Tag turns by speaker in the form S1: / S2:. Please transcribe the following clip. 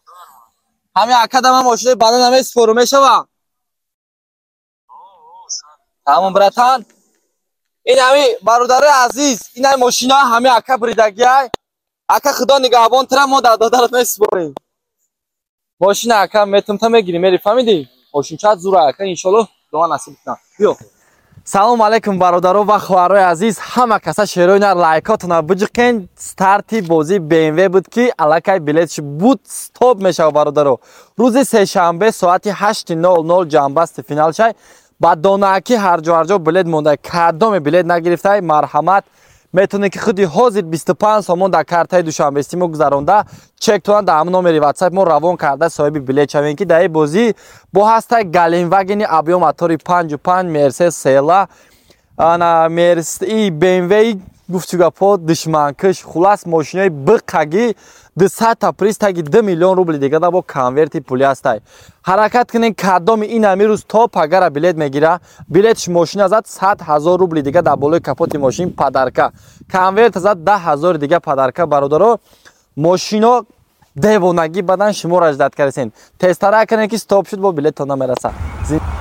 S1: ҳамин акадама мошинаи бана намесупору мешава. Тамом братан. ин ҳами бародари азиз, ин ҳами мошина ҳами ака буридагиай. Ака худо нигаҳбон тра мо дар додарат месупорем. Мошина ака метумта мегири мери фаҳмиди? Мошинчаат зура ака иншоллоҳ дуо насиб кунад. Биё. Салом алейкум бародаро ва хоҳарои азиз. Ҳама каса шерои нар лайкотона биҷиқен. Старти бозии BMW буд ки аллакай билетш буд стоп мешава бародаро. Рӯзи сешанбе соати 8:00 ҷамъбасти финал шай. Ба донаки ҳарҷо билет монда. Кадоме билет нагирифтай марҳамат. Метоне ки худи ҳозир 25 сомон дар картаи душанбести мо гузаронда чек тунан дар ҳамин номери WhatsApp мо равон карда соҳиби билет шавем ки дар ин бозӣ бо ҳастаи Галенвагени объём мотори 5.5 Mercedes Sela ана Mercedes BMW гуфтугапо душманкаш хулас мошинаи биқаги 200 приз таги 2 миллион рубли дига да бо конверти пули ҳастай. Ҳаракат кунен кадоми ин ҳами рӯз топ агара билет мегира билетиш мошина зад 100,000 рубли дига дар болои капоти мошин падарка. Конверт зад 10,000 дига падарка бародаро. Мошино девонагӣ бадан шумо раҷдат каресен. Тестара кунен ки стоп шуд бо билеттон намераса.